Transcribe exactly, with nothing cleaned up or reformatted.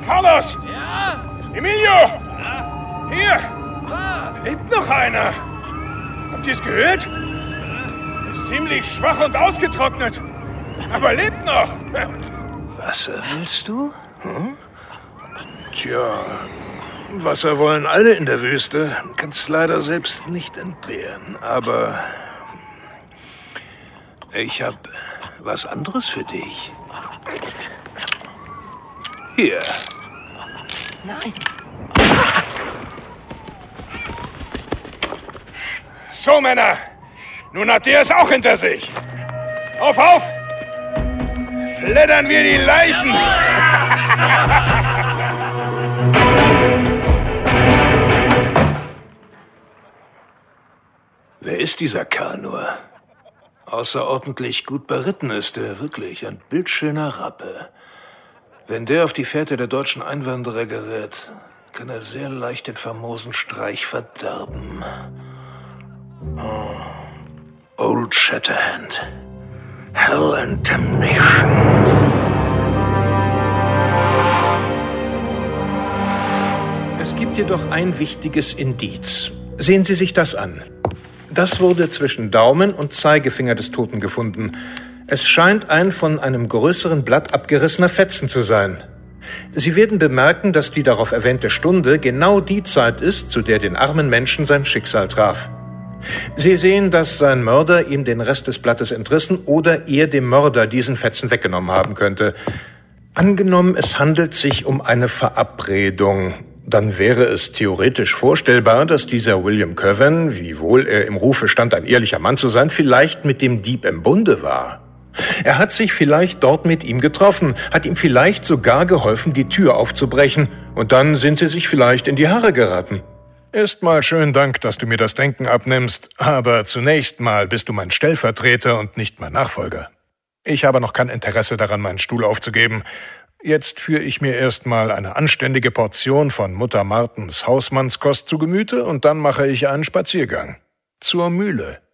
Carlos! Ja? Emilio! Ja? Hier! Was? Lebt noch einer! Habt ihr es gehört? Ist ziemlich schwach und ausgetrocknet. Aber lebt noch! Wasser willst du? Hm? Tja, Wasser wollen alle in der Wüste. Kannst leider selbst nicht entbehren. Aber ich hab was anderes für dich. Hier. Nein. So, Männer. Nun habt ihr es auch hinter sich. Auf, auf! Fleddern wir die Leichen! Wer ist dieser Kerl nur? Außerordentlich gut beritten ist er, wirklich. Ein bildschöner Rappe. Wenn der auf die Fährte der deutschen Einwanderer gerät, kann er sehr leicht den famosen Streich verderben. Oh. Old Shatterhand. Hell and Damnation. Es gibt jedoch ein wichtiges Indiz. Sehen Sie sich das an. Das wurde zwischen Daumen und Zeigefinger des Toten gefunden. Es scheint ein von einem größeren Blatt abgerissener Fetzen zu sein. Sie werden bemerken, dass die darauf erwähnte Stunde genau die Zeit ist, zu der den armen Menschen sein Schicksal traf. Sie sehen, dass sein Mörder ihm den Rest des Blattes entrissen oder er dem Mörder diesen Fetzen weggenommen haben könnte. Angenommen, es handelt sich um eine Verabredung, dann wäre es theoretisch vorstellbar, dass dieser William Coven, wiewohl er im Rufe stand, ein ehrlicher Mann zu sein, vielleicht mit dem Dieb im Bunde war. Er hat sich vielleicht dort mit ihm getroffen, hat ihm vielleicht sogar geholfen, die Tür aufzubrechen, und dann sind sie sich vielleicht in die Haare geraten. Erstmal schönen Dank, dass du mir das Denken abnimmst, aber zunächst mal bist du mein Stellvertreter und nicht mein Nachfolger. Ich habe noch kein Interesse daran, meinen Stuhl aufzugeben. Jetzt führe ich mir erstmal eine anständige Portion von Mutter Martens Hausmannskost zu Gemüte und dann mache ich einen Spaziergang. Zur Mühle.